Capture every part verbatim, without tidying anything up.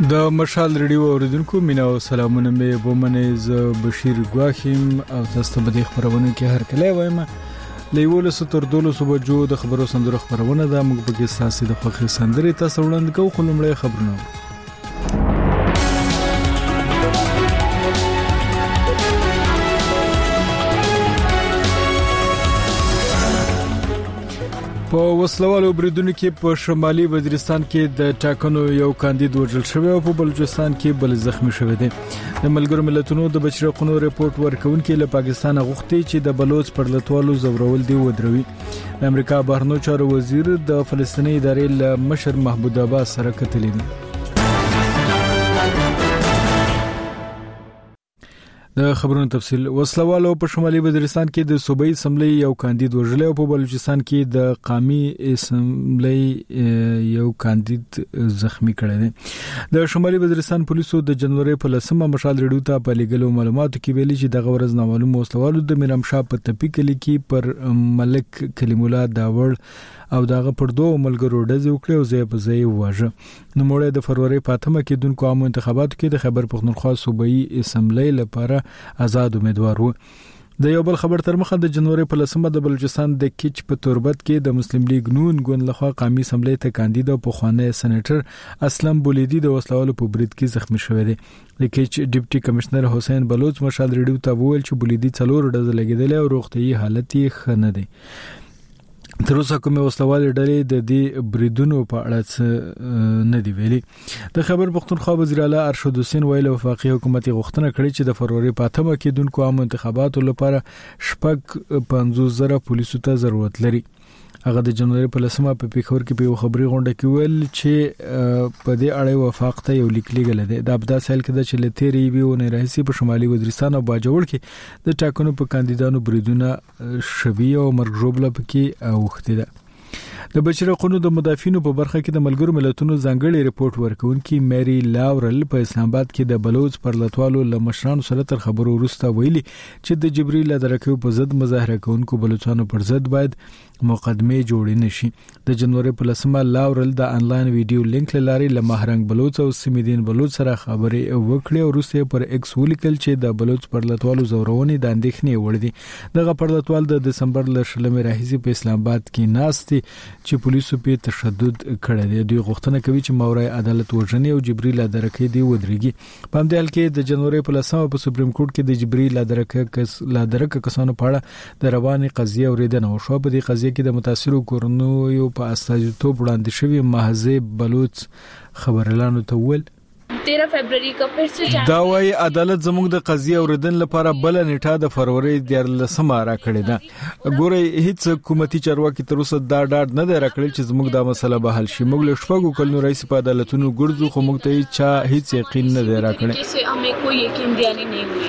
د مشال ریډیو اوریدونکو مینا او سلامونه مې بومنه ز بشیر ګواخیم او تاسو ته د خبرونه کې هر کله وایم لیول ستر دولو صبح د خبرو سندره خبرونه د موږ په کې ساسي د خوخي سندري تاسو وړاندې کوو خلمړی خبرونه په وسلوالو بریدونو کې په شمالي وزیرستان کې د ټاکنو یو کاندید وژل شوی او په بلوچستان کې بل زخمی شوی دی د ملګرو ملتونو د بشرقونو ریپورت ورکونکي له پاکستان غوښتي چې د بلوچ پرلتوالو زورول دی ودروي د امریکا بهرنیو چارو وزیر د فلسطیني ادارې له مشر محمود عباس سره کتلي دي د خبرونو تفصیل وسلوالو په شمالي وزیرستان کې د صوبایي اسمبلی یو کاندید وژل او په بلوچستان کې د قامي اسمبلی یو کاندید زخمی کړی دی د شمالي وزیرستان پولیسو د جنوري په لسمه مشال ریډیو ته په لګلو معلوماتو کې ویلي چې د غورز نامعلوم وسلوالو د میرمشاه په تپی کلی کې پر ملک کلیم الله داور او داغه پر دوه ملګرو ډزې وکړې او زی په زی واژه نو موړې د فروری پاتمه کې دونکو عام انتخاباتو کې د خیبر پختونخوا صوبایي اسمبلی لپاره آزاد امیدوار وو د یو بل خبر تر مخه د جنوري په لسمه د بلوچستان د کیچ په توربت کې د مسلم لیگ نون ګوند لخوا قومي اسمبلی ته کاندید او په خوانه سېنیټر اسلم بولیدی د وسلوالو په برید کې زخمی شوی دی د کیچ ډیپټي کمشنر حسین بلوچ مشال ریډیو ته وویل چې بولیدی څلور ډز لګیدل او روغتيي حالت یې ښه نه دی تر اوسه کومه وسلوال ډلې د دې بریدونو په اړه نه دی ویلي د خبر پختونخوا وزیر اعلی ارشد حسین ویل وفاقي حکومت غوښتنه کړې چې د فروری پاتمه کې دونکو عام انتخاباتو لپاره شپږ پنځوس زره پولیسو ته ضرورت لري هغه د جنوري په لسمه په پیښور کې په خبري غونډه کې ویل چې په دې اړه وفاق ته یو لیک لګل دی د ابدا سال کې د چلتيري ویونه راځي په شمالي وزیرستان او باجوړ کې د ټاکنو په کاندیدانو بریدونه شوی او مرګ جوړه پکې اوخته ده د بشرقونو د مدافعینو په برخه کې د ملګرو ملتونو ځانګړي ریپورت ورکونکي مری لاورل په اسلام آباد کې د بلوچ پرلتوالو لمشرانو سره تر خبرو وروسته ویلي چې د جبريل درکو په ضد مظاهره کوونکو بلوچستانو پر ضد باید مقدمه جوړ نشي د جنوري په لسمه لاورل د انلاین ویډیو لینک لاري له مهرنګ بلوچ او سمیدین بلوچ سره خبرې وکړې او روسي پر ایکس ولیکل چې د بلوچ پرلتوالو زورونې د اندېښنې وړ دي دغه پرلتوال د دسمبر ل شلمې راهیسي په اسلام آباد کې ناستي چې پولیسو په تشدد کړی دی دوی غوښتنه کوي چې مورای عدالت وژنې او جبريل درکې دی ودرېږي په همدې حال کې د جنوري په لسمه په سپریم کورټ کې د جبريل درکې کس لا درکې کسانو په اړه د رواني قضیه اوریدنه وشو په دې قضیه کې د متاثرو کورنیو په استازیتوب وړاندې شوی مهذب بلوچ خبرلانو ته ویل तेरह फरवरी का फिर से دا وايي عدالت زموږ د قضیه اوریدن لپاره بل نیټه د فروری د لسمه را کړې ده ګوره هیڅ حکومتي چارواکي تر اوسه دا ډاډ نه درکړل چې زموږ د مسله به حل شي موږ له شپږو کلونو رئیس په عدالتونو ګرځو خو موږ ته چا هیڅ یقین نه درکړل چې همه کوئی یقین دیانی نه ہوئی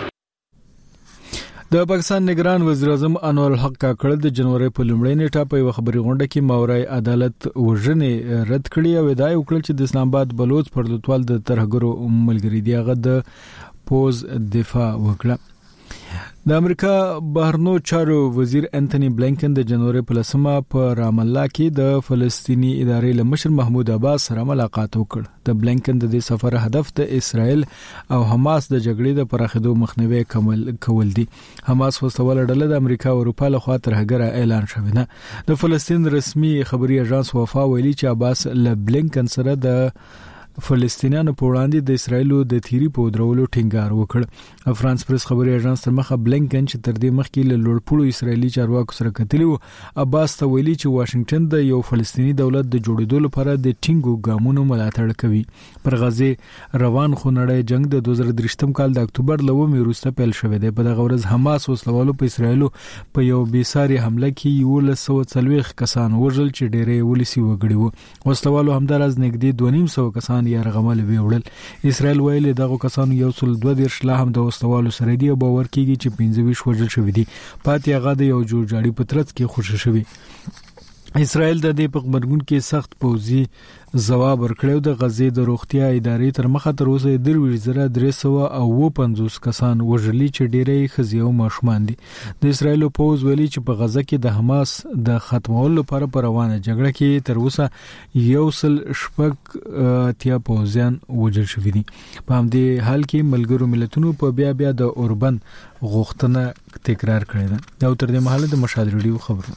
د پاکستان نگران وزیر اعظم انور الحق کاکړ د جنوري په لومړۍ نیټه په خبري غونډه کې مورای عدالت وژنې رد کړې او ادعای وکړه چې د اسلام آباد بلوچ پرلتوال د ترهګرو ملګری دی هغه د پوز دفاع وکړه د امریکا بهرنیو چارو وزیر انټونی بلینکن د جنوري په لسمه په رام الله کې د فلسطینی ادارې له مشر محمود عباس سره ملاقات وکړ د بلینکن د دې سفر هدف د اسرائیل او حماس د جګړې د پراخېدو مخنیوي کول دي حماس وسوال ډله د امریکا او اروپا له خوا ترهګر اعلان شوی نه د فلسطین رسمي خبري اژانس وفا ویلي چې عباس له بلینکن سره د فلسطینیانو په وړاندې د اسرایلو د تیری په درولو ټینګار وکړ فرانس پریس خبري اژانس تر مخه بلینکن چې تر دې مخکې له لوړپوړو اسرایلی چارواکو سره کتلی وو عباس ته ویلي چې واشنگټن د یو فلسطینی دولت د جوړېدو لپاره د ټینګو ګامونو ملاتړ کوي پر غزه روان خونړی جنگ د دوه زره درې کال د اکتوبر لومې وروسته پیل شوی دی په دغه ورځ حماس وسلوالو په اسرایلو په یو بیساري حمله کې یو له سو څلويخ کسان وژل چې ډېرې ولسی وګړي وو وسلوالو همدارز نږدې دوه نیم سو کسان یا رغمل ویوړل اسرائیل ویل دغه کسانو یو څل دوه دیرش لا هم د وسلوالو سره دی باور کیږي چې پنځه ویشت وژل شوی دي پاتې هغه د یو جوړ جاړي پترڅ کې خوشی شوی اسرائیل د دې په خبرګون کې سخت پوځي ځواب ورکړو. د غزې د روغتیا ادارې تر مخه تر اوسه دروي زره درې سوه او پنځوس کسان وژلي چې ډېری ښځې او ماشومان دي. د اسرائیل پوځ ویلي چې په غزه کې د حماس د ختمولو لپاره پر روانه جګړه کې تر اوسه یو سل شپږ اتیا پوځیان وژل شوي دي. په همدې حال کې ملګرو ملتونو په بیا بیا د اوربند غوښتنه تکرار کړې ده. دا تر دې مهاله د مشال ریډیو خبرونه.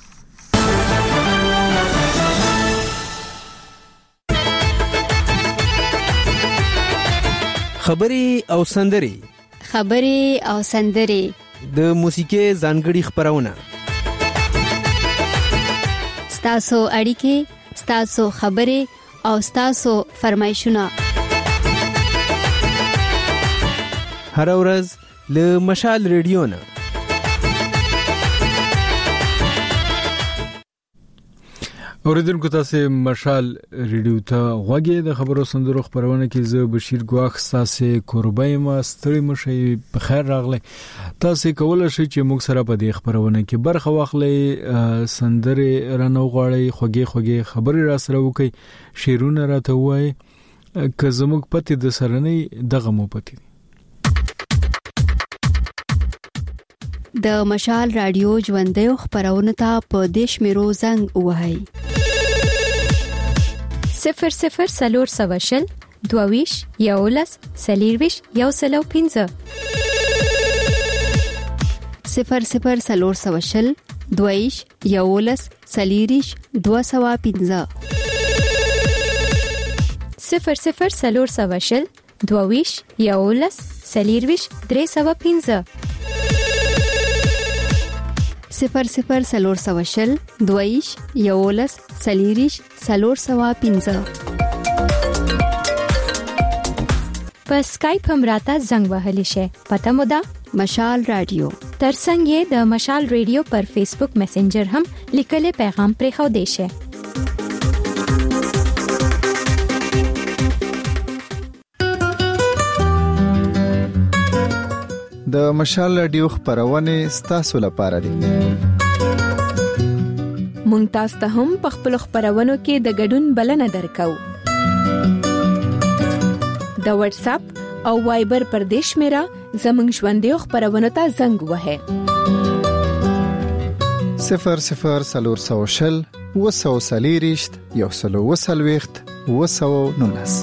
خبري او سندري خبري او سندري د موسیقي ځانګړي خبرونه ستاسو اړیکې ستاسو خبري او ستاسو فرمایشونه هر ورځ له مشال ریډیو نه. اوریدونکو تاسو مشال ریډیو ته غوږی د خبرو سندرو خبرونه کې زه بشیر ګواخ تاسو قربای ما ستړي مشي په خیر راغلی. تاسو کولای شئ چې موږ سره په دې خبرونه کې برخه واخلئ، سندري رانه غواړئ، خوږی خوږی خبري را سره وکي، شیرونه راته وایي، که زموږ پته د سرنۍ دغه مو پته د مشال رادیو ژوندۍ خبرونه ته په دیش میرو زنګ وهاي صفر صفر سلور سواشل دوویش یولس سلیرویش یو سلو پینزه صفر صفر سلور سواشل دوویش یولس سلیریش دو سوا پینزه صفر صفر سلور سواشل دوویش یولس سلیرویش درې سوا پینزه صفر صفر سلور سواشل دویش یولس سلیریش سلور سوا پینزه. په سکایپ هم راته زنګ وهلی شي. پته مو ده مشال رادیو. ترڅنګ یې د مشال ریډیو پر فیسبوک میسنجر هم لیکلي پیغام پرې خو دی شي. د مشال رادیو خبرونه ستاسو لپاره دي. مونږ تاسو ته هم په خپل خبرونو کې د ګډون بلنه درکو. د واتس اپ او وایبر پر دیش میرا زمنګ ژوندۍ خبرونه ته زنګ وهه صفر صفر سلور سوشل وسو سلیریشت یو سلو وسلويخت وسو نونس.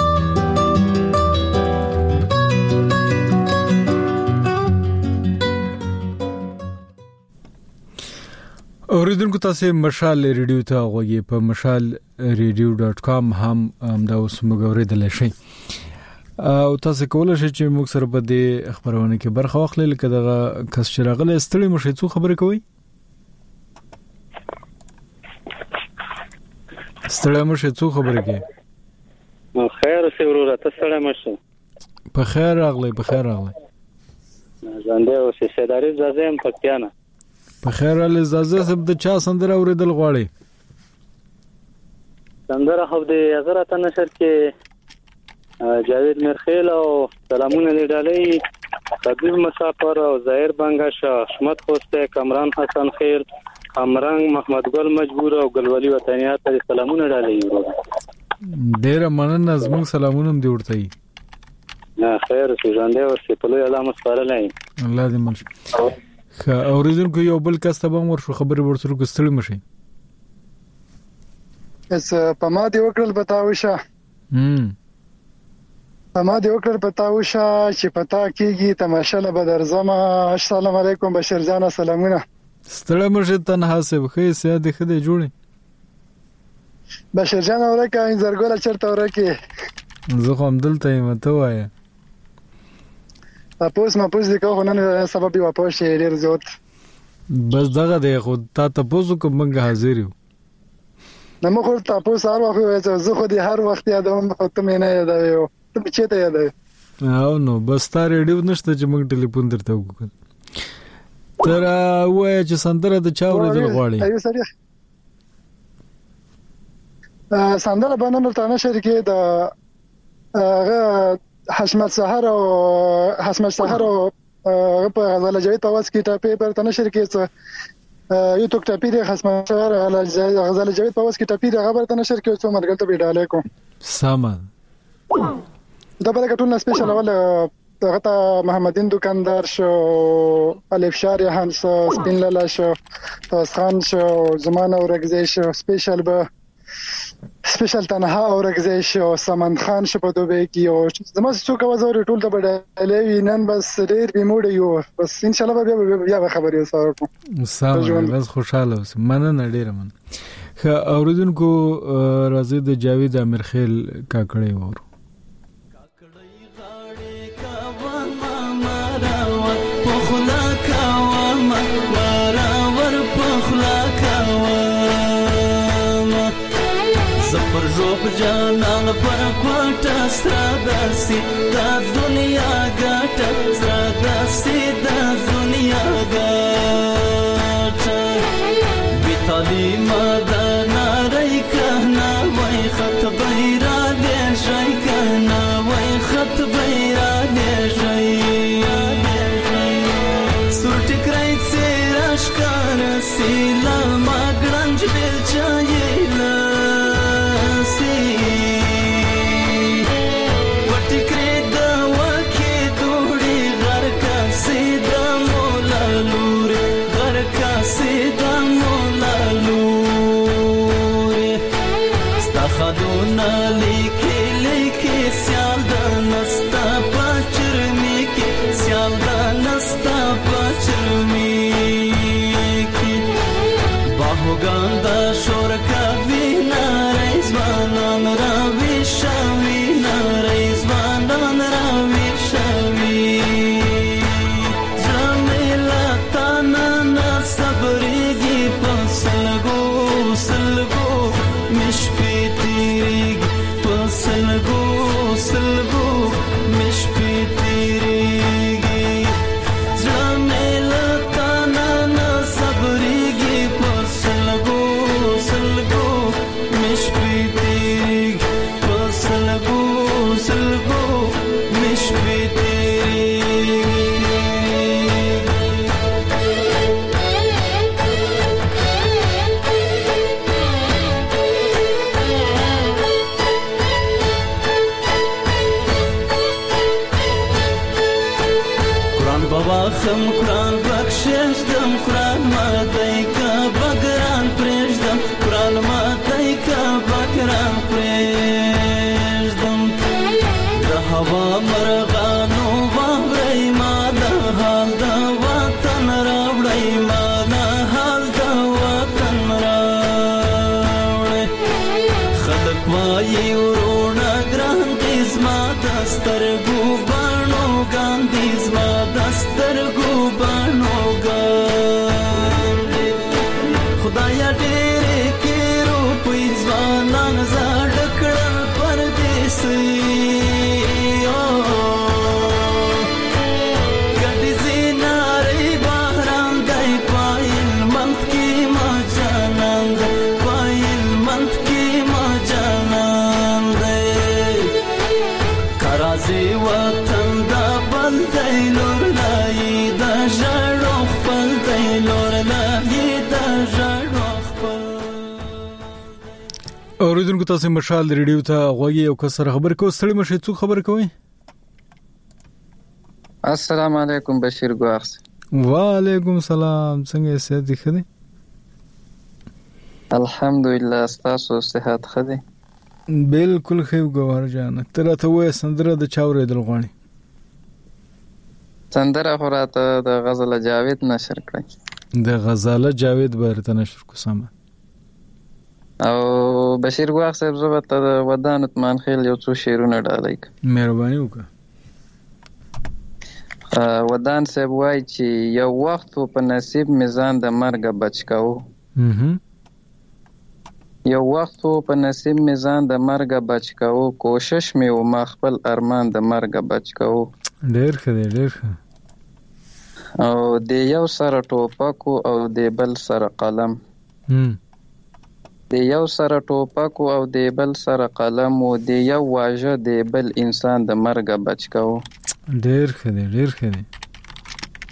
اوریدونکو تاسو مشال ریډیو ته غوږی په مشال ریډیو ډاٹ کام هم دا اوس موږ اوریدل شي او تاسو کولای شئ چې موږ سره په دې خبرونه کې برخه واخلئ. لکه دغه کس چې راغلی ستړي مشي څو خبرې کوي ستړي مشي څو خبرې کوي خیر سي ورور ته ستړي مشي په خیر راغلی په خیر راغلی ځانده او سیداري زازم پکتیانه په خیر له زازه سب د چا سندره اوریدل غواړي سندره خو د حضرت نشر کې جاوید مرخیل او سلامونه لیدلې حبیب مسافر او ظاهر بنگاشا حشمت خوسته کامران حسن خیر کامران محمد ګل مجبور او ګلولي وطنیات ته سلامونه ډالې. ډیر مننه زموږ سلامونه هم دی ورته. نه خیر سي ژوندې ورسې په لوی علامه سپارلای الله دې منشي. خا اوریدونکو یو بل کس ته به مور شو خبرې ورسره کوستړي مشي اس په ما دی وکړل بتاوشه هم په ما دی وکړل بتاوشه چې پتا کیږي تماشاله بدر زما. السلام علیکم بشیر جان سلامونه. ستړي مشي تنها سه بخې سیاده خدای جوړي بشیر جان اورکه انځرګول چرته ورکه زه کوم دلته یم ته وایې تاسو ما پوز دغه خو نن سبب یو پوښ ډیر زیات بس دغه دی خو تا تاسو کوم منګه حاضر یو نو مخ تاسو هر وخت زه خو دې هر وخت یادوم خو ته مې نه یادوي ته چې ته یادوي او نو بس تا ریډیو نشته چې موږ ټلیفون درته وکړو تر وای چې سندره د چا ورېدل غواړي ایو سړي سندره باندې ته نه شریکې د هغه حشمت سحر او حشمت سحر او په غزل جوید په واس کې ټاپې پر تنه شرکت یو توک ټاپی د خصمشار غزل جاوید په وس کې ټاپی د خبر ته نشر کې څو مرګل ته بیډاله کو سامان دا بل کټول نه سپیشل اول دغه محمدین دکاندار شو، الف شاری هانس سپین لالا شو، تاس خان شو، زمانه اورګزی شو، سپیشل به سپیشل تنها اورګزی شو، سمند خان شو په دوبه کې او زما څو کا وزور ټول ته بډایلې نن بس ډیر بیموډ یو بس ان شاء الله به بیا خبرې سره کوم. سلام بس خوشاله اوسه مننه ډیر من. خ اوریدونکو راځي د جاوید امیرخیل کاکړی وورو. پر روپ جانان پر کوټه ستاسي د دنیا ګټه ستاسي د دنیا ګټه بي تعلیم د ناري کنا وای خط بیره دې شي کنا وای خط بیره دې شي سورټ کرای سراش کار سیلا ما ګرنج بل چایلا اوریدونکو تاسو مشال ریډیو ته غوږی او کسر خبر کو ستړي مشه څو خبر کوي. السلام علیکم بشیر ګواخ. وعلیکم السلام څنګه سید خدي؟ الحمدلله تاسو صحت خدي؟ بالکل خو ګوهر جان تر ته وې سندره د چاورې دل غوڼي سندره خوراته د غزل جاوید نشر کړی د غزل جاوید برته نشر کو سم او بشیر ګواخ صاحب زبط د ودان عثمان خیل یو څو شعرونه ډالای مهرباني وکړه. ودان صاحب وای چې یو وخت په نصیب میزان د مرګ بچکاو یو وخت په نصیب میزان د مرګ بچکاو کوشش مې و ما خپل ارمان د مرګ بچکاو ډیر ښه ډیر ښه او د یو سره ټوپک او د بل سره قلم د یو سره ټوپک او د بل سره قلم او د یو واژه د بل انسان د مرګ بچکاو ډیر ښه ډیر ښه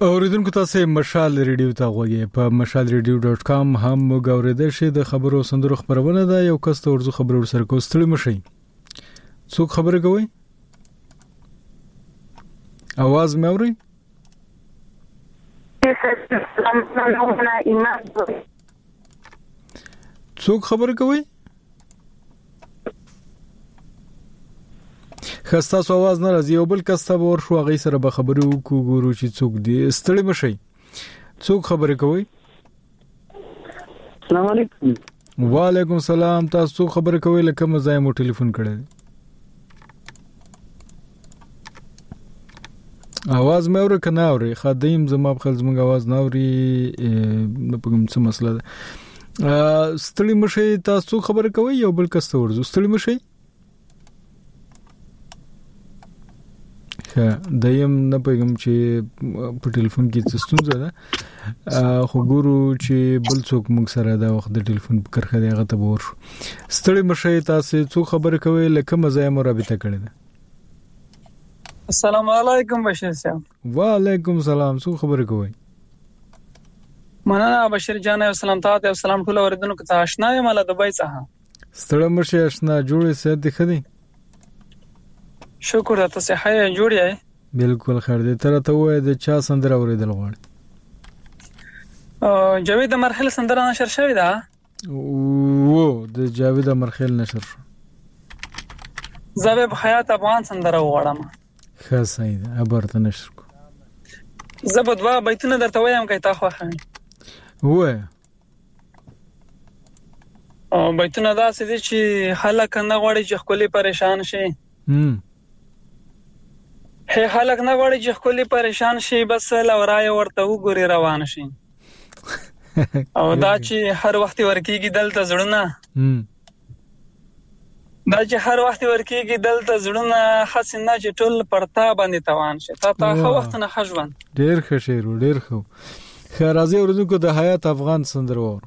اوریدونکو تاسو مشال ریډیو ته غوږی په مشال ریډیو ډاټ کام هم غوړېدل شي د خبرو سندرو خبرونه ده یو کس ته ورزو خبرو سره کوستړي مشي څوک خبره کوي आवाज مې اوري څوک خبره کوي خستا سو आवाज نه راځي او بل کس ته ورشو غي سره به خبرو کو ګورو چې څوک دی ستړي مشي څوک خبره کوي السلام علیکم وعلیکم السلام تاسو خبره کوي لکه مزای مو ټلیفون کړی आवाज مې اوري کنه اوري خدایم زما په خل زموږ आवाज نه اوري نه پګم څه مسله ده ستړي مشي تاسو خبره کوي یو بل کس ته ورزو ستړي مشي دایم نه پېږم چې په ټلیفون کې څه ستونزه ده خو ګورو چې بل څوک موږ سره دا وخت د ټلیفون په کرخه دی هغه ته ورشو ستړي مشي تاسو څو خبره کوي لکه مزه مو رابطه کړې ده السلام علیکم بشیر صاحب وعلیکم السلام څو خبره کوي مننه بشیر جان او سلام تاسو او سلام ټول اوریدونکو ته آشنا یم له دبي څخه ستړي مشي آشنا جوړې سید دي خدي شکر تاسو ښه جوړ یې بالکل خیر دې تر ته وای د چا سندره اوریدل غواړي او جاوید مرحله سندره نشر شوې ده وو د جاوید مرحله نشر شو زبب حیات افغان سندره وغواړم ښه صحیح ده ابرته نشر کو زبد وا بیتونه درته وایم کای تا خو خان وای او بیتونه دا څه دي چې خلک نه غواړي چې خپل پریشان شي هم هي خلک نه غواړي چې خپل پریشان شي بس لورای ورته وګوري روان شي او دا چې هر وخت ورکیږي دلته زړونه هم دا چې هر وخت ورکیږي دلته زړونه حسنه چې ټول پرتا باندې توان شي تا ته خو وخت نه خجوان ډیر ښه شعر ډیر ښه خیر راځي ورزو د حیات افغان سندره ور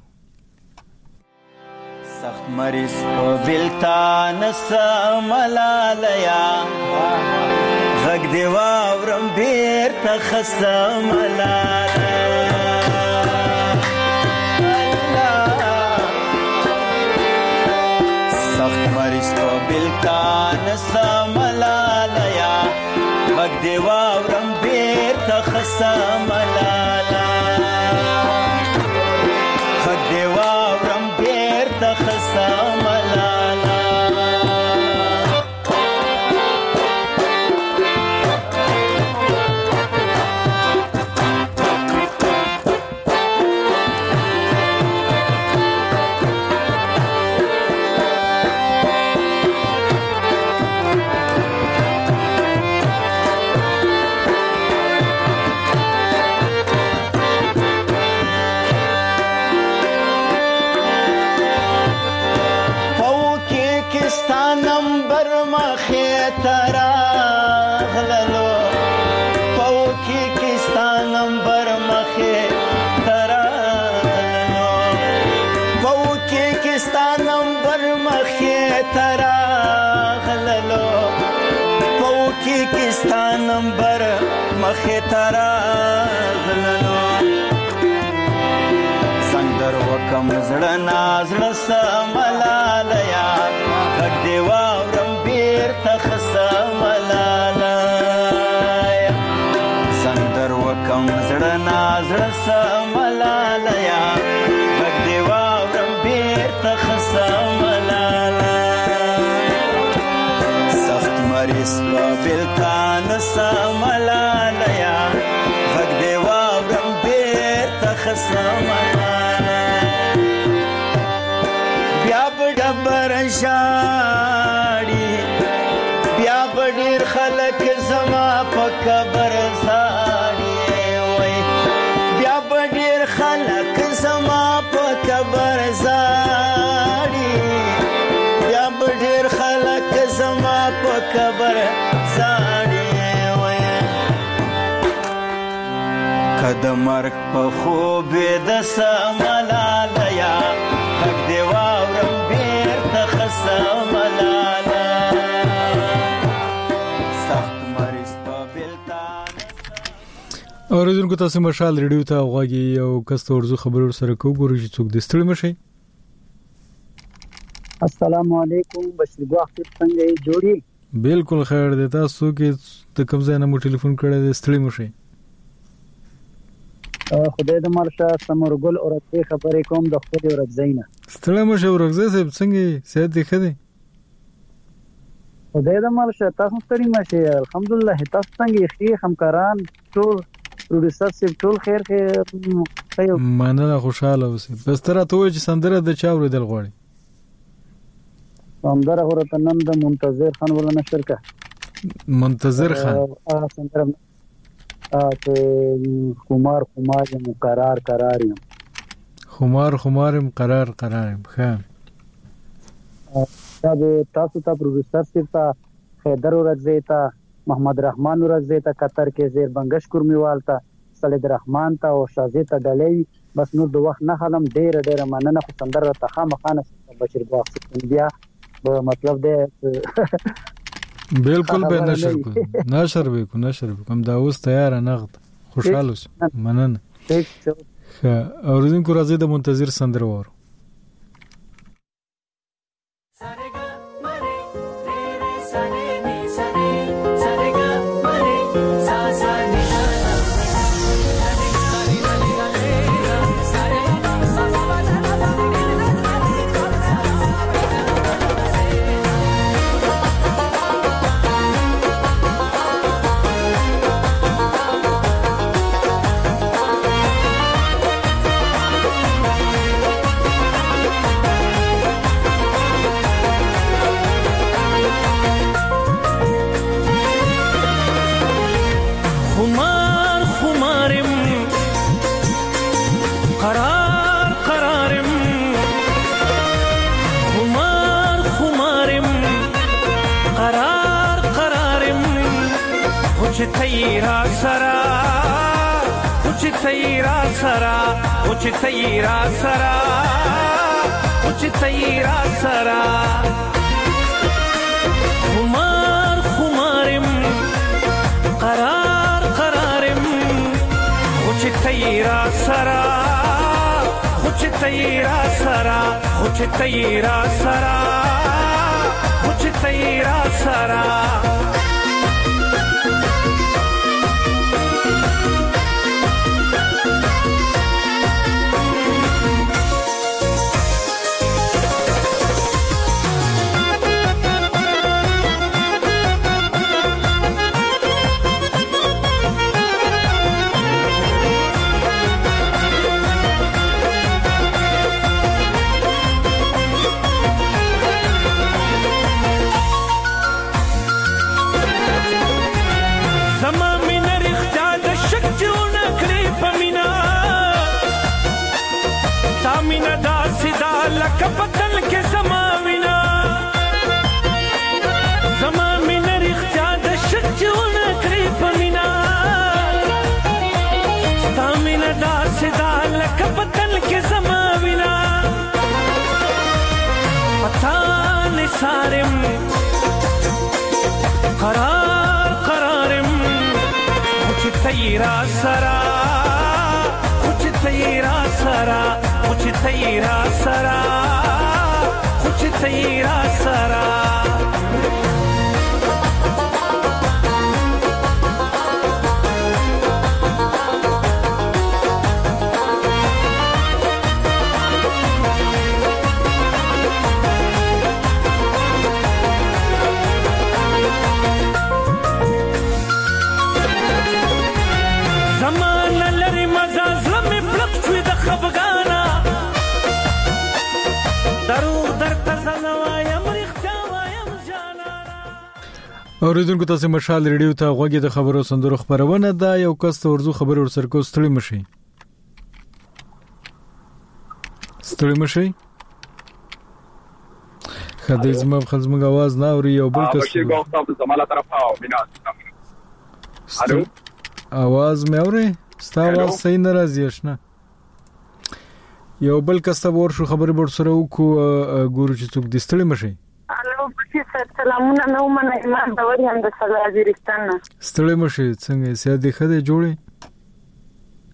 سخت مریض په ویلتان سملالیا غږ دی واورم بیرته خسملالیا سخت مریض په ویلتان سملالیا غږ دی واورم بیرته خسملالیا غږ دی واورم بیرته خسملالیا نمبر مخه ترا غلنو سندر وکم زړه نازړ سملالیا غږ دی واورم بیرته خسملالیا سندر وکم زړه نازړ سملالیا غږ دی واورم بیرته خسملالیا سخت مریض بلتان سملالیا غږ دی واورم بیرته خسملالیا بیا به ډبر شاړي بیا به ډېر خلک زما په قبر زاړي وای بیا به ډېر خلک زما په قبر زاړي بیا به ډېر خلک زما په قبر زاړي وای کده مرګ په خوب د سملالیا غږ دی واورم بیرته خسملالیا سخت مریض په بلتان اوریدونکو تاسو مشال ریډیو ته غواګي او کس ورزو خبرو سره کو ګورو چې څوک د ستړي مشي. السلام علیکم بشیر ګو اخر څنګه جوړي؟ بالکل خیر دی. تاسو کې د کوم ځای نه مو ټلیفون کړی د ستړي مشي؟ خدای دې مرشه سمرګل اورته خبرې کوم د خپل ورځینه. ستړي مشي ورځه صاحب څنګه صحت دی خدي؟ خدای دې مرشه تاسو ستړي مشي الحمدلله. تاسو څنګه خیر همکاران ټول پروډوسر سیب ټول خیر خیر مننه خوشاله اوسئ. بس تر ته وای چې سندره د چا ورېدل غواړي؟ سندره ورته نن د منتظر خان ولا نشر کا منتظر خان ا سندره ا ته خمار خمار مقرر قرار یم خمار خمار قرار قرار یم. ښه دا تاسو ته پروډوسر سیب ته خیدر ورزیتا محمد رحمان ورزیتا قطر کې زیر بنگش کورمیوال ته سلید رحمان ته او شازی ته ډلې بس نور د وخت نه خلم ډېر ډېر مننه خو سندره ته خامخانه بشیر باغ بیا مطلب دی بالکل به نشر کو نشر به کو نشر به کوم دا اوس تیار نغد خوشاله اوس مننه. ښه اوریدونکو راځي د منتظر سندره وره. تیرا سرا کچھ تیرا سرا کچھ تیرا سرا کچھ تیرا سرا خمار خمارم قرار قرارم کچھ تیرا سرا کچھ تیرا سرا کچھ تیرا سرا کچھ تیرا سرا کپتل کې زماوینا زمامین رښتیا د شچونه کړی پمینا ستامین دا سدا لکپتل کې زماوینا پتا نثارم قرار قرارم کچھ تیرا سرا کچھ تیرا سرا کچھ تیرا سرا کچھ تیرا سرا زمانه لري مزه زلمې پلک شوي د خفګانه ضرور درته زه وایم رښتیا وایم جانانه. اوریدونکو تاسو مشال ریډیو ته غوږی د خبرو سندرو خبرونه ده. یو کس ته ورزو خبر ورسره کو ستړي مشي ستړي مشي خدای زما خلزمږ आवाज نه اوري. یو بل کس بشیر ګو تاسو زماله طرفه او مینا الو आवाज مې اوري ستاسو صحیح نه راځي آشنا. یو بل کس ته ورشو خبرې ورسره وکړو ګورو چې څوک د ستړي مشي. الو بشیر سلامونه نو منه ایمان باور هم د سلام وزیرستان. ستړي مشي څنګه سیادي خدای جوړي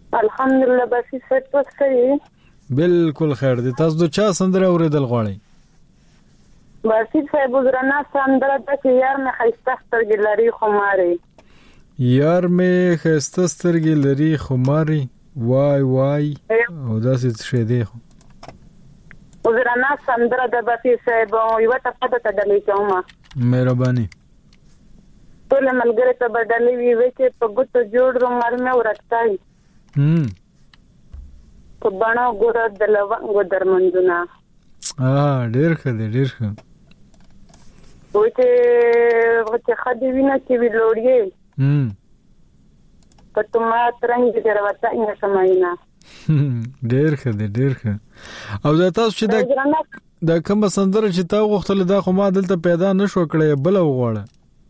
الحمدلله بس ست وسري بالکل خیر دی. تاسو د چا سندره اوریدل غواړئ؟ باسي صاحب وزرنا سندره د یار مې خسته سترګې لري خماري یار مې خسته سترګې لري خماري وای وای او داسې څه دی خو وزرنا سندره د باسي صاحب یو ته پته تدلې کومه مهرباني ټول ملګری ته بدلې وی وې چې په ګوتو جوړ رومال مې ورکتای هم په باڼو ګور د لوانګو درمندونه اه ډېر ښه دی ډېر ښه وته وته خدي وینا چې وی لوړې هم په تما ترنګ دې راوته نه سماینا ډېر ښه دی ډېر ښه. او دا تاسو چې دا دا کوم سندره چې تا غوښتل دا خو ما دلته پیدا نشو کړې بل وغواړه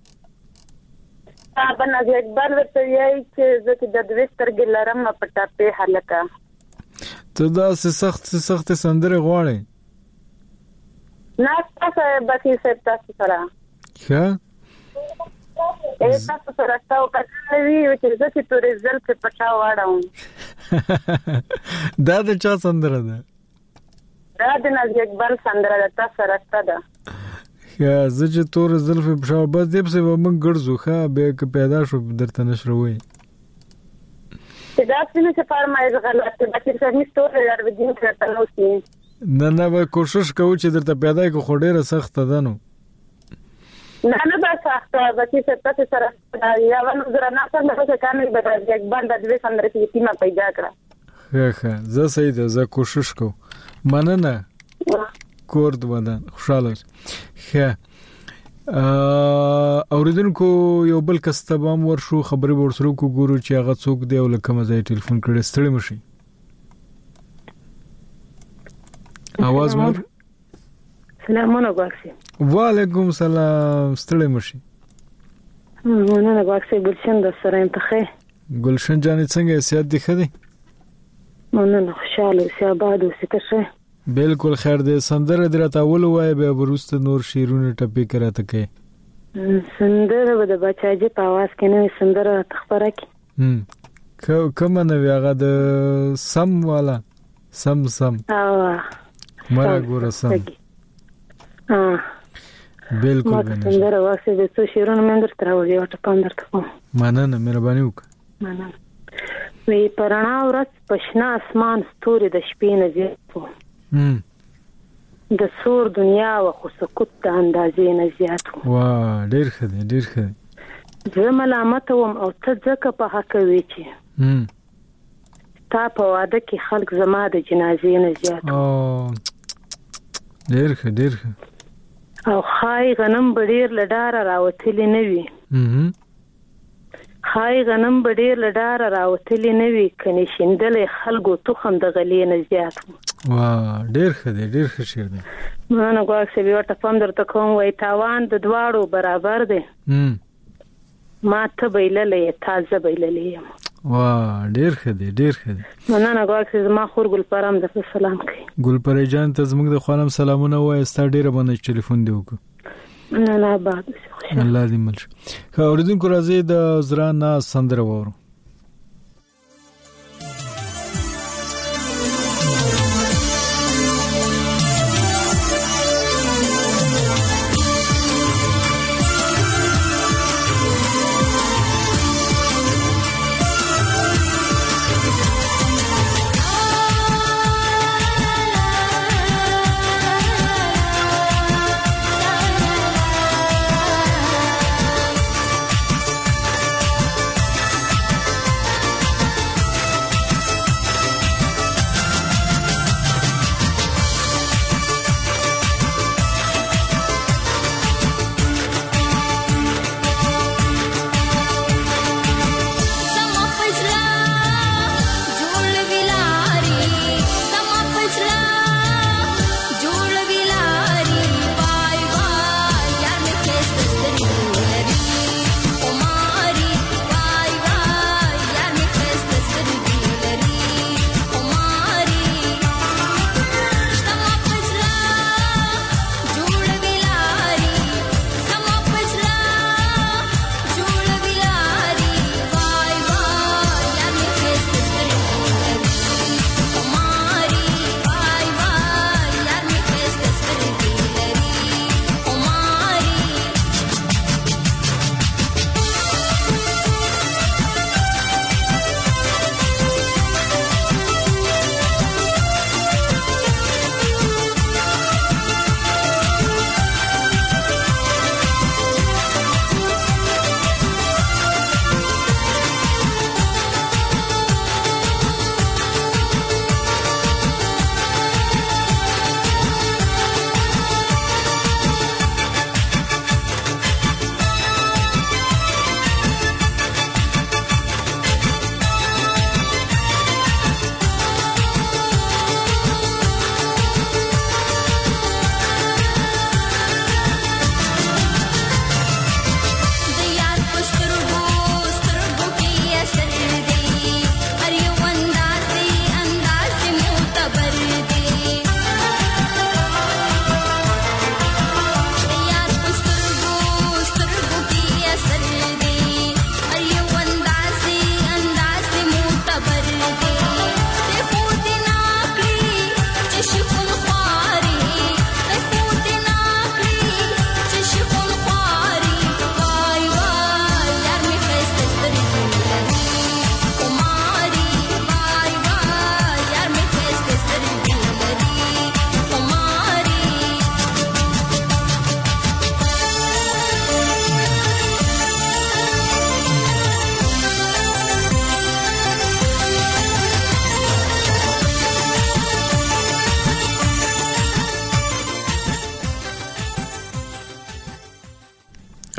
ابا نازي اکبر ورته یې چې زه د دوستر ګلرم په ټاپه حلقه ته دا سخت سخت سندره غواړې نه تاسو به چې تاسو سره ښه اې تاسو سره تاسو کله وی چې زه چې تور رزلټ په پټا واړم دا د چا سندره ده؟ دا د نازي اکبر سندره ده تاسو سره ده یا زه چې تور زلف په شاو بس دې په موږ ګرځو ښه به پیدا شو درته نشروي دا څنګه چې فرمایي غلط ده چې څنګه ستور یار ودین ته نو سي نه نه به کوشش کوو چې درته پیدا کو خو ډیره سخت ده نو نه نه به سخت ده چې تاسو سره یا ونه زره نه څنګه څه کامل به یک باندې د سندره کې تیمه پیدا کړه ښه ښه زه صحیح ده زه کوشش کوم مننه کورد ودان خوشاله ښه اوریدونکو یو بل کس ته بام ورشو خبرې ورسره کو ګورو چې هغه څوک دی او لکه مزه ټلیفون کړي ستړي مشي आवाज مر سلامونه غواړم وعلیکم سلام ستړي مشي مونږ غواړم ګلشن د سره انتخه ګلشن جانې څنګه سیادت دی خدي مونږ خوشاله سي آباد او سکه بالکل خیر دی. سندره درته اول وای به ورسته نور شیرونه ټپی کراته کې سندره به د بچاجي په आवाज کې نه سندره تخبره کې هم کوم نه ویغه د سم والا سم سم او مرا ګور سم ها بالکل سندره واسه د څو شیرونه مندر تر وړي او ټکان درته کوم مننه مهرباني وک مننه وی پرانا ورځ پښنا اسمان ستوري د شپې نه زیاتو هم د سور دنیا او خو سکوت د اندازې نه زیاتو واه ډېر ښه دی ډېر ښه دی. زه ملامت وم او ته ځکه په حق وی چې هم تا په واده کې خلک زما د جنازې نه زیاتو او ډېر ښه ډېر ښه او خای غنم بډیر لډاره راوتلی نه وي هم خای غنم بډیر لډاره راوتلی نه وي کني شیندلې خلکو تخم د غلې نه زیات واه ډېر ښه دی ډېر ښه شعر دی. مانه غواړم چې ورته پام درته کوم وای تاوان د دواړو برابر دی هم ما ته بیللې تازه بیللې واه ډېر ښه دی ډېر ښه دی. مانه غواړم چې ما خور ګل پرام د سلام کوي ګلپری جان ته زموږ د خانم سلامونه وای ستا ډیره باندې ټلیفون دی وک نه نه بعد الله دې مل خو اوریدونکو راځي د زرانا سندره وورو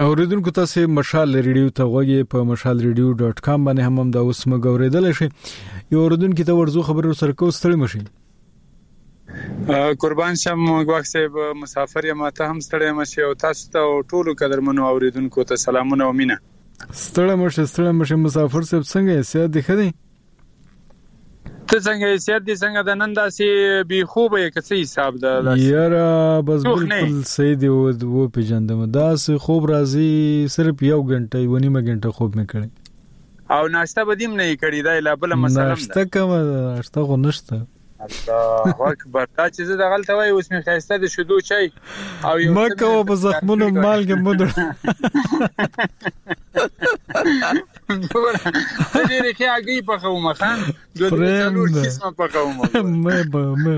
اوریدونکو تاسو مشال ریډیو ته وګورئ په مشال ریډیو ډاٹ کام باندې هم دا اوس مګوریدل شي. یو اوریدونکو ته ورزو خبرو سره کو ستړي مشي. قربان شم غواخ صاحب مسافر یم ته هم ستړي مشي او تاسو ته ټولو قدرمنو اوریدونکو ته سلامونه او مینه. ستړي مشي ستړي مشي مسافر صاحب څنګه یې سیادت دی خدي ته څنګه یې سیادت دی څنګه د نن داسې بي خوبه یې کڅ حساب ده یاره بس بالکل صحیح دی وو پیجندم داسې خوب راځي صرف یو غنټه ونیمه غنټه خوب مې کړی او ناشته بدیم نه کړی دا لا بل مسله ناشته کوم ناشته غو نشته الله اکبر تا چې زه د غلطه وای اوس مې خاسته د شودو چای او یو مکه و په زخمونو مالګه مودر ته دې کې اگې په کوم خان دوه څلور قسمه په کوم مې به مې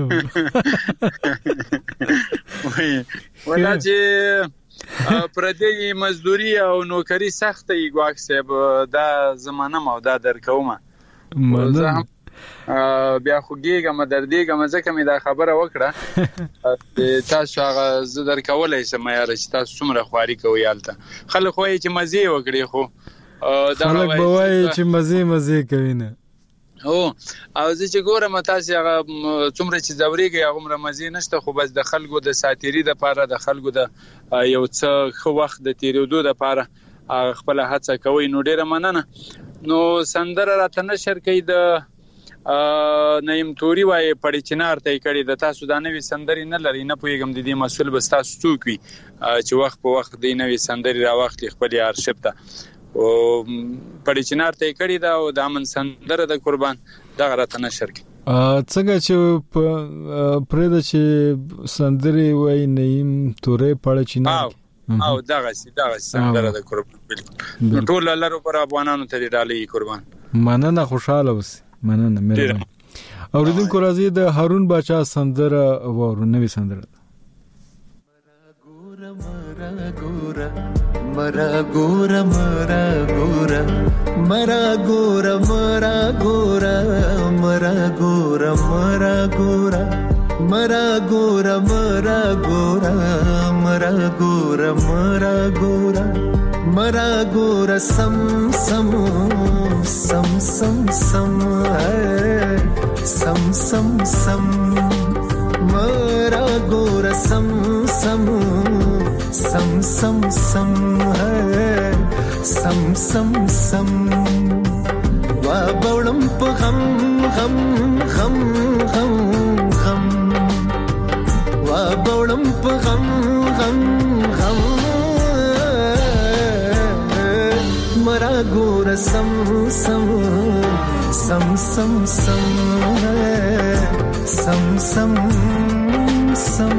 وای ولا چې پردې مزدوري او نوکری سخت ای ګواک صاحب دا زمانه مو دا درکومه مننه بیا خوګیګه مدردیګه مزه کمه دا خبره وکړه تاسو هغه زه درکولای سم یار چې تاسو څومره خواري کوي یالته خلک وایي چې مزه وکړي خو دا وایي چې مزه مزه کوي نه او او زه چې ګورم تاسو هغه څومره چې زوريږي هغه مزه نشته خو بس د خلکو د ساتيري د پاره د خلکو د یو څه خو وخت د تیرېدو د پاره خپل هڅه کوي نو ډیره مننه نو سندره راته نشر کوي د نیم توري وای پړی چنار ته کړي د تاسو د نوې سندري نه لري نه پویګم د دې مسول بس تاسو څوک وي چې وخت په وخت د نوې سندري را وخت خپل ارشیف ته او پړی چنار ته کړي دا او د امن سندره د قربان دغه راته نشر کوي څنګه چې پرې د چې سندري وای نیم توري پړی چنار او دغه سي دغه سندره د قربان نو ټول لاره پر افغانانو ته ډالۍ قربان مننه خوشاله اوسئ مننه مهرباني اوریدونکو راځي د هارون باچا سندره وورو نوې سندره مرا ګور مرا ګور مرا ګور مرا ګور مرا ګور مرا ګور مرا ګور مرا ګور مرا ګور مرا ګور مرا ګور سم سم سم سم سم سم سم سم مرا ګور سم سم سم سم سم سم سم سم وا بولم په غم غم غم غم غم وا بولم په غم غم غم مرا ګور سم سم سم سم سم سم سم سم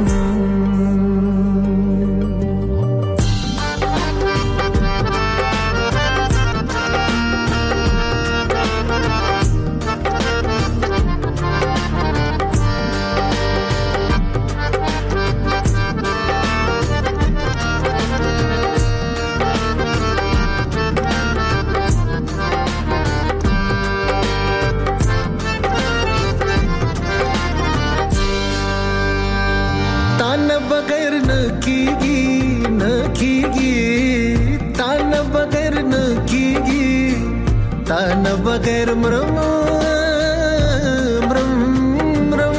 तान बगैर मरम मरम मरम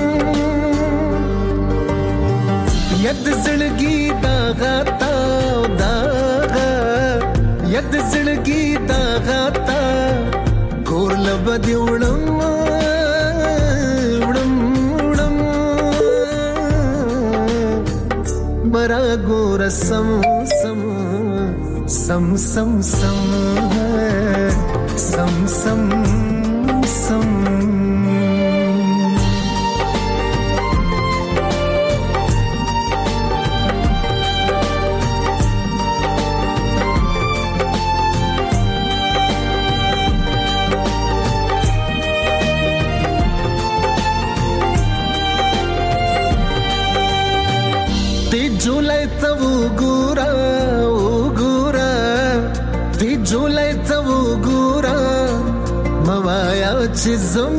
यद जिंदगी दागाता दागा यद जिंदगी दागाता गोर लबदी उड़म उड़म उड़म मरा गोर सम सम सम सम सम सम सम सम ती जुलै तव गुरा ओ गुरा ती जुलै तव गुरा मवाया ची zam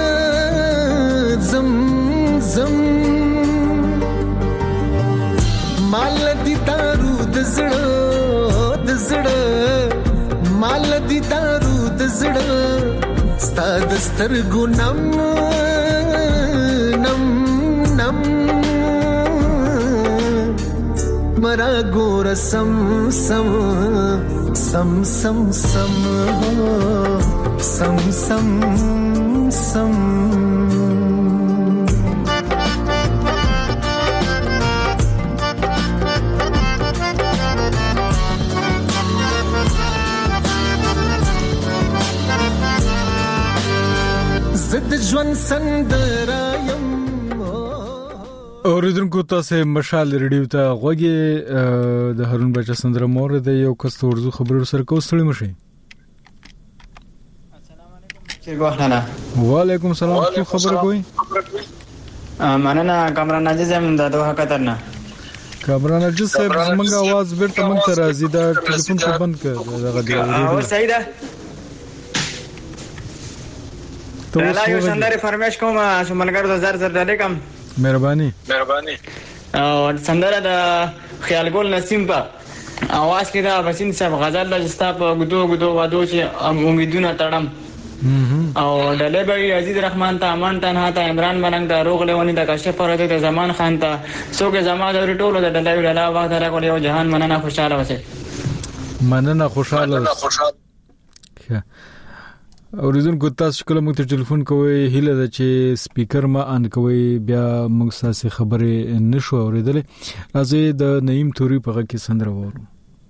zam zam mal di daru d zړه دارو د زړه ستا د سترګو نم نم نم مرا ګور سم سم سم سم سم سم سم سم زد ژوند سندرایم اوریدونکو تاسو مشال ریډیو ته غوږی د هارون بچا سندره مور د یو کس ورزو خبرو سره کوستړی مشي. ګوهنه وعلیکم السلام څه خبر کوي؟ مننه کامران عزیز هم د دوه کترنه کامران عزیز صاحب زمونږ आवाज بیرته مونږ ته راځي دا ټلیفون ته بند کړه دغه دی او صحیح ده ته لا یو شاندار فرمایش کوم چې ملګر د زر زر ډالې کم مهرباني مهرباني او سندره د خیال ګل نسیم په اواز کې دا بسین صاحب غزل د ستا په غدو غدو وادو چې امیدونه تړم او ډلې به عزیز رحمان ته امان تنها ته عمران ملنګ ته روغ لونی د کاشف فرده ته زمان خان ته څوک زما د ټولو د ډلې ویلا وخت راکول یو جهان مننه خوشاله وسه مننه خوشاله اوریدونکو تاسو کله مو ته ټلیفون کوئ هیله ده چې سپیکر ما ان کوئ بیا موږ تاسو خبرې نشو اوریدلې ازې د نعیم توري په کې سندره وورو.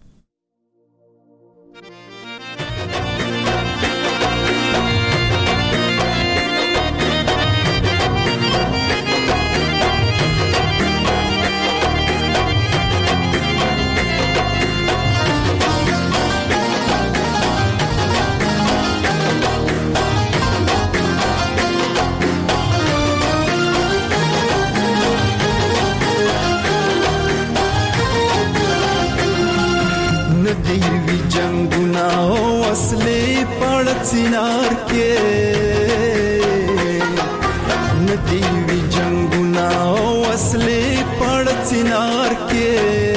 سینار کې ندی وی جنگونه وسلې پړ سینار کې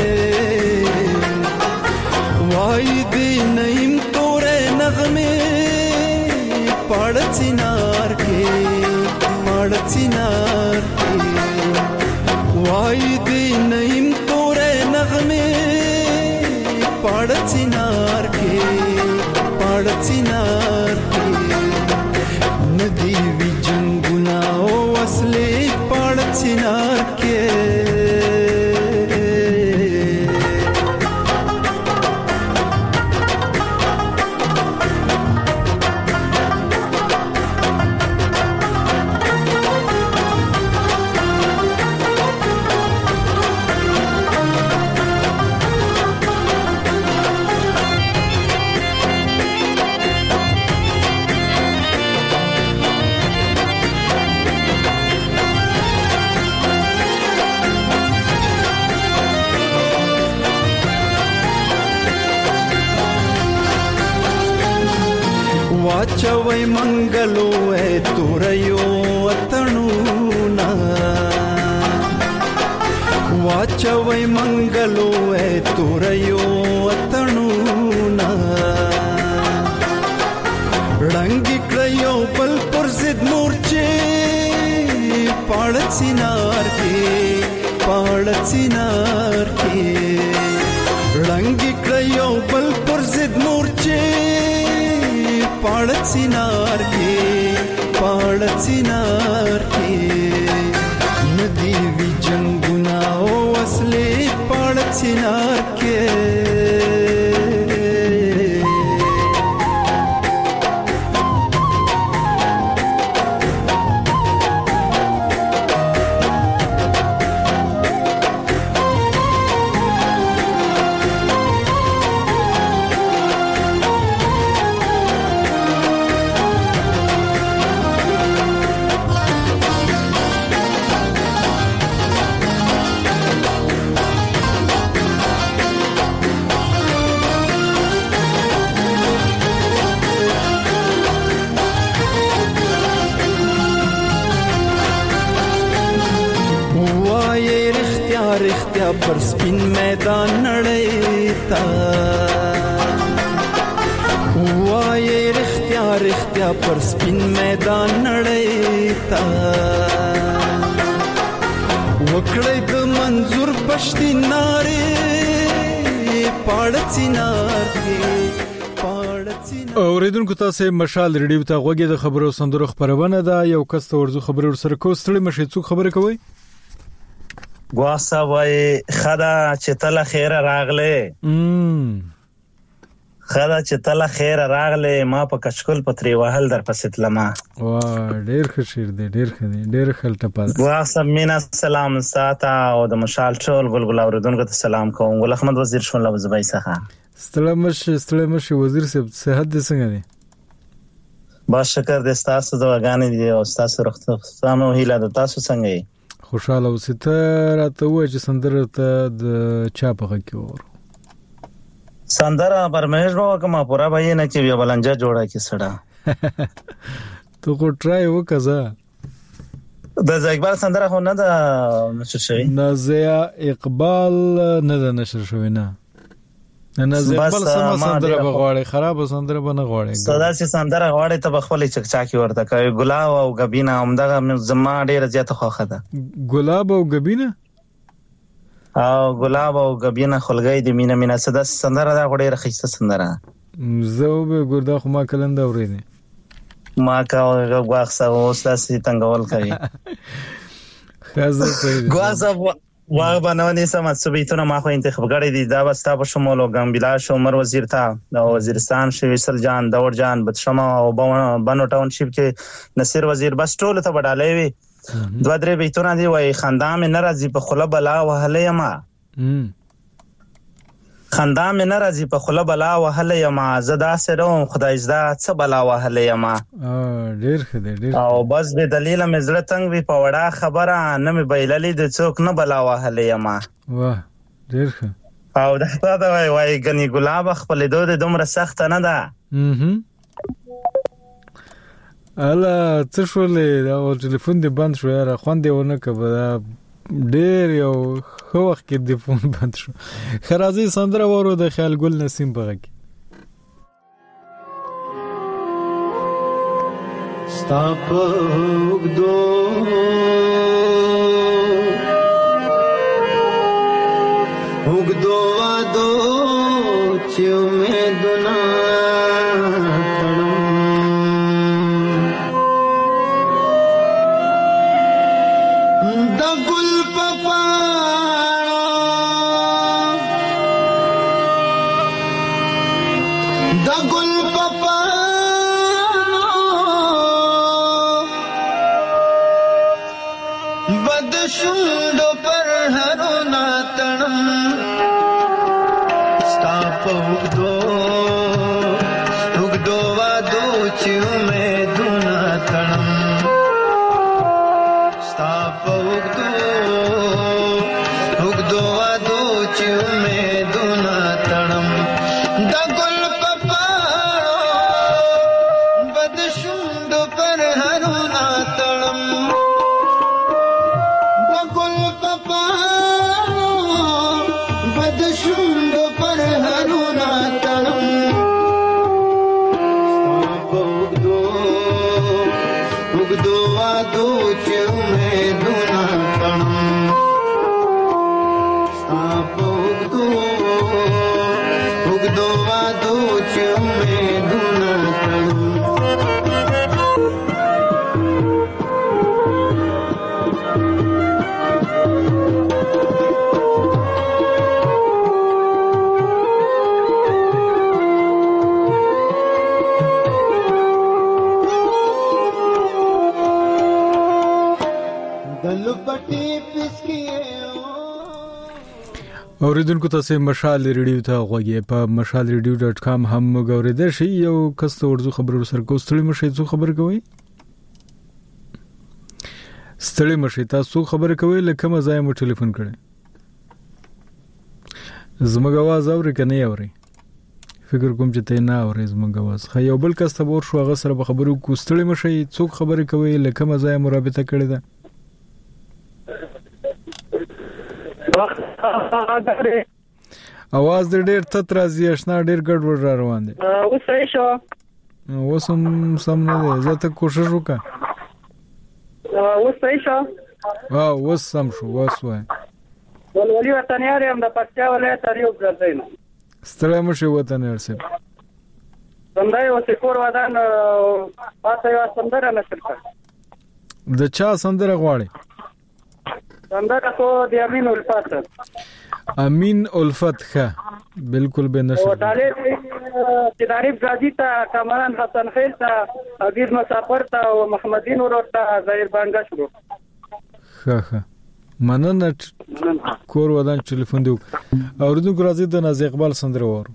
وای دې نیم تورې نغمه پړ سینار کې پړ سینار کې وای دې نیم تورې نغمه پړ سینار کې پړ سینار کې ندی وی جنگونه وسلې پړ سینار کې वाचवै मंगलो ए तुरयो अतणुना वाचवै मंगलो ए तुरयो अतणुना रंगी क्रयो पल पुरजिद मोर्चे पाड़ सिनार के पाड़ सिनार के रंगी क्रयो पल पुरजिद मोर्चे पाड़त सिनार के पाड़त सिनार के नदी वी जंगुना वसले पाड़त सिनार के पर स्पिन मैदान नड़ेता وای رختیا رختیا پر سپین میدان نړۍ تا وکړې د منظور پښتي نارې پاړ چینار کې اوریدونکو تاسو مشال ریډیو ته غوږی د خبرو سندرو خبرونه ده یو کس ته ورزو خبرو سره کوستړي مشه څوک خبره کوي ګواسا وای خدا چې تل خیر راغله ام خدا چې تل خیر راغله ما په کچکول پتري وهل در پسې تلما وا ډیر ښه شیر دی ډیر ښه دی ډیر خلټه پاله ګواسا مینا سلام ساته او د مشال ټول ګلګل اوریدونکو ته سلام کوم ګل احمد وزیر شون لا زبای څخه ستلمش ستلمش وزیر صاحب صحت دې څنګه دی با شکر دې تاسو د وګانې دي او تاسو رختانو هیله د تاسو څنګه یې خوشاله اوسئ ته راته وایي چې سندره ته د چا په غږ کې ور سندره پرمهش بابا کومه پورا به نه کې وی بلنجا جوړه کې سړه تو کو ټرای وکړه د اقبال سندره خو نه ده نشر شوی نازیا اقبال نه ده نشر شوی نه نه زبل سم سندره بغواړي خراب سندره بنه غواړي صدا چې سندره غواړي ته بخول چکچاکی ورته کوي ګلاب او غبینه همدغه زما ډیره زیاته خوخه ده ګلاب او غبینه او ګلاب او غبینه خلګي د مینه مینه صدا سندره دا غوړي رخصه سندره زه به ګوردا خو ما کلند اورېدې ما کا غواخه اوسه سي تنګول کوي خازه غواخه واغ باندې سم سبيتونه ما خو انتخاب غړې دي دا واسطه په شمول او ګمبلا شومر وزیر تا د وزیرستان شویسل جان دور جان بدشمه او بنو ټاون شپ کې نصیر وزیر بس ټول ته وډالې وي دوه درې بیتونه دی وای خندام ناراضي په خله بلا وهله یما خندام ناراضي په خله بلا وهله یما زدا سره خدای زدا څه بلا وهله یما ډیر خدای ډیر او بس به دلیل مزړه تنگ وی په وړا خبره نه مې بیللې د څوک نه بلا وهله یما واه ډیر ښه او دا دا وای وای غنی ګلاب خپل دوه د دومره سخت نه ده mhm الا څه شولې دا ټلیفون دی بند شو یاره خوندې ونه کبه ډیر یو خو وخت کې دی فون بند شو خرازي سندره ورو د خیال ګل نسیم بغه کې ستاپ وګدو وګدو وادو چې امیدونه اوریدونکو تاسو مشال ریډیو ته غوږی په مشال ریډیو ډاټ کام هم غوړیدل شي یو کس ته ورزو خبرو سره کوستړی مشه څو خبر کوي ستړی مشه تاسو خبر کوي لکه مزای مو ټلیفون کړي زموږ आवाज اوري کنه اوري فکر کوم چې ته نه اوري زموږ आवाज خو یو بل کس ته ور شو هغه سره خبرو کوستړی مشه څو خبر کوي لکه مزای مرابطه کړي ده اواز دې ډېر تت راځي آشنا ډېر ګډوډ را روان دي اوس صحیح شو اوس هم سم نه دی زه ته کوشش وکړه اوس صحیح شو ها اوس سم شو اوس وای ولولي وطنیار هم د پکتیا ولایت اړیو ګرځي نو ستړی مشه وطنیار سه څنګه یو سکور ودان پاتې یو سندره نشر کړ د چا سندره غواړي سندره کو د امین الفت امین الفت ښه بالکل به نشر او طالب چې تعریف غازی ته کمران حسن خیل ته عبیر مسافر ته او محمدین ورور ته ظاهر بانګا شروع ښه ښه مننه کور ودان ټلیفون دی اوردونکو راځي د ناز اقبال سندره وورو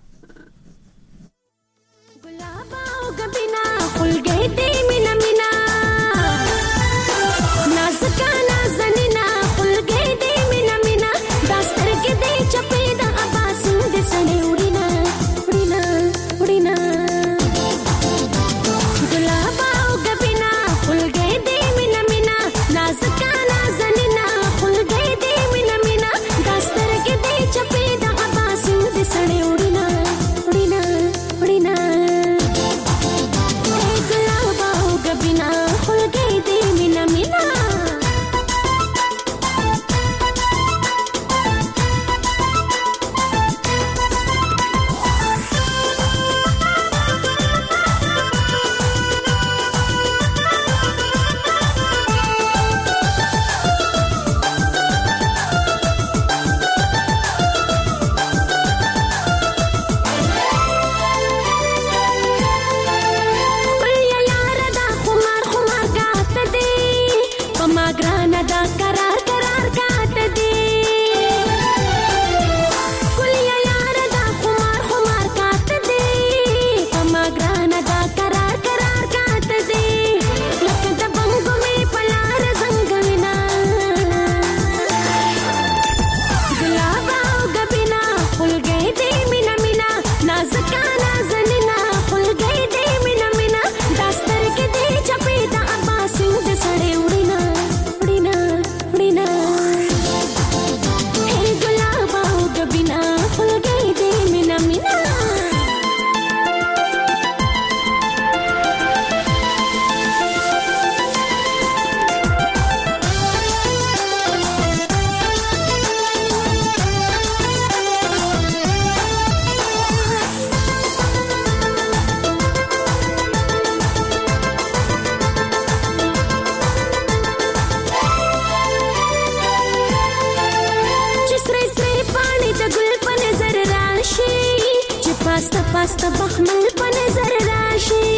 پاستا بخمل په نظر راشي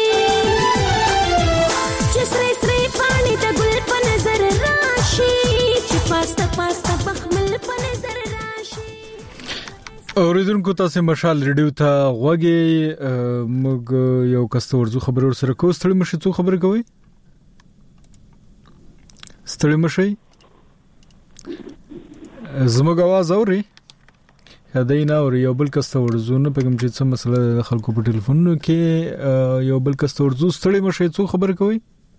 چې سرې سرې پانی ته ګل په نظر راشي چې پاستا پاستا بخمل په نظر راشي. اوریدونکو تاسو مشال ریډیو ته غوږی موږ یو کس ورزو خبر ور سره کو ستړي مشه څو خبر کوي ستړي مشه زموږ आवाज اوري هداينا او یو بل کس ورزونه په کوم چې څه مسله د خلکو په ټلیفون کې یو بل کس ورزو ستړي مشه څو خبر کوي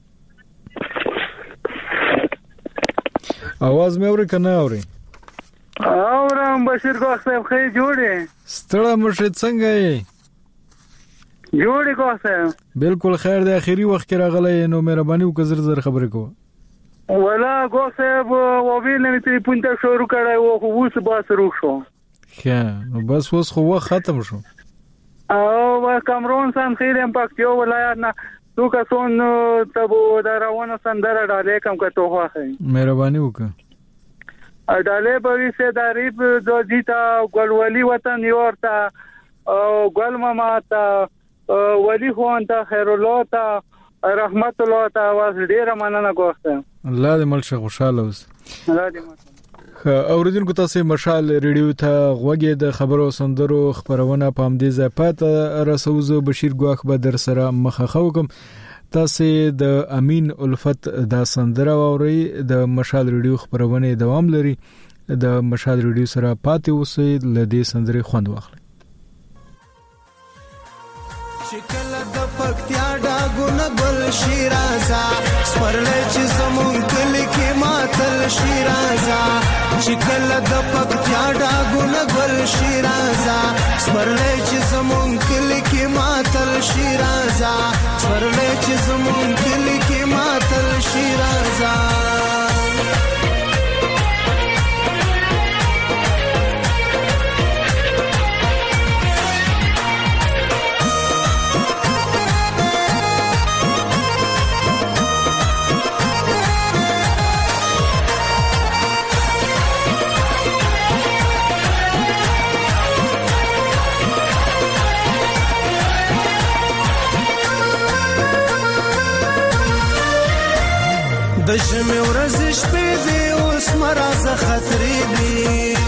आवाज مې اوري کنه اوري اورم بشیر کو صاحب خې جوړې ستړي مشه څنګه یې جوړې کو صاحب بالکل خیر دی اخیری وخت کې راغلی نو مهرباني وکړئ زر خبرې کوه ولا کو صاحب وویل مې ته پونته شروع کړای وو خو اوس با شروع شو ښه نو بس اوس خو وخت ختم شو او کامرون سم خیرم پکتیو ولایت نه تو کا سون تبو دراونه سندره ډالې کم کته وخه مهرباني وکړه ډالې په ویسه دریب جو جیتا ګلولي وطن یورتا او ګل ماما تا ولی خون تا خیر الله تا رحمت الله تا واس ډیر مننه کوسته الله دې ملشه خوشاله اوس الله دې اوریدونکو تاسو مشال ریډیو ته غوږی د خبرو سندرو خبرونه پام دې زپات رسوز بشیر ګواخ به در سره مخخه وکم تاسو د امین الفت د سندره اوري د مشال ریډیو خبرونه دوام لري د مشال ریډیو سره پاتې اوسئ لدې سندره خوند واخلئ شکل د پکتیا ډاګونه ګل شیرازا سپرلې چې زمون کلی کې ماتل شیرازا شکل د پکتیا ډاګونه ګل شیرازا سپرلې چې زمون کلی کې ماتل شیرازا سپرلې چې زمون کلی کې ماتل شیرازا د ژمې ورځې شپې دي اوس مرازه خطرې دي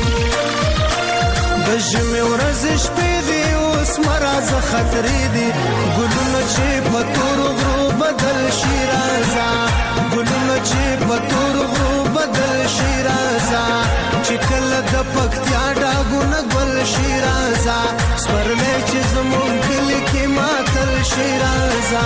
د ژمې ورځې شپې دي اوس مرازه خطرې دي ګلونه چې په تور غرو بدل شي رازا ګلونه چې په تور غرو بدل شي رازا چې کله د پکتیا ډاګونه ګل شي رازا سپرلې چې زمون کلی کې ماتل شي رازا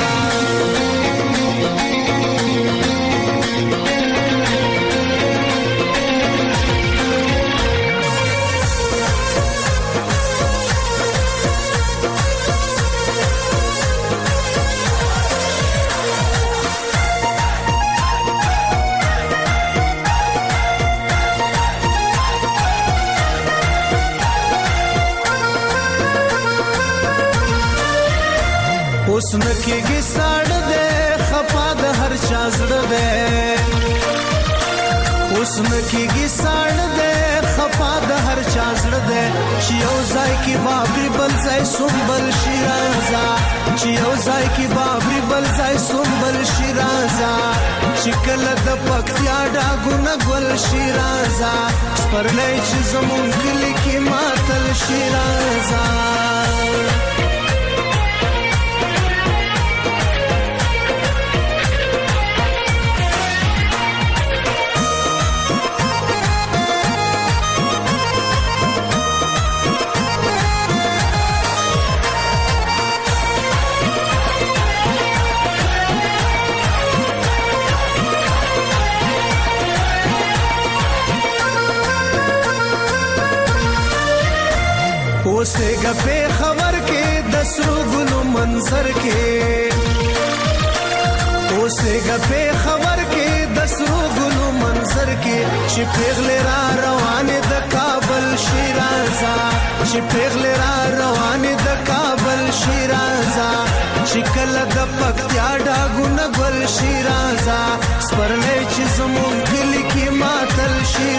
اوس نکیږي ساړه ده خپا د هر چا زړه ده اوس نکیږي ساړه ده خپا د هر چا زړه ده چې یو ځای کې بابري بل ځای سنبل شیرازا چې یو ځای کې بابري بل ځای سنبل شیرازا چې کله د پکتیا ډاګونه ګل شیرازا سپرلې چې زمون کلی کې ماتل شیرازا اوسه غپې خبر کې د سرو ګلو منظر کې اوسه غپې خبر کې د سرو ګلو منظر کې چې پیغلې را روانې د کابل شیرازا چې پیغلې را روانې د کابل شیرازا چې کله د پکتیا ډاګونه ګل شیرازا سپرلې چې زمون کلی کې ماتل شي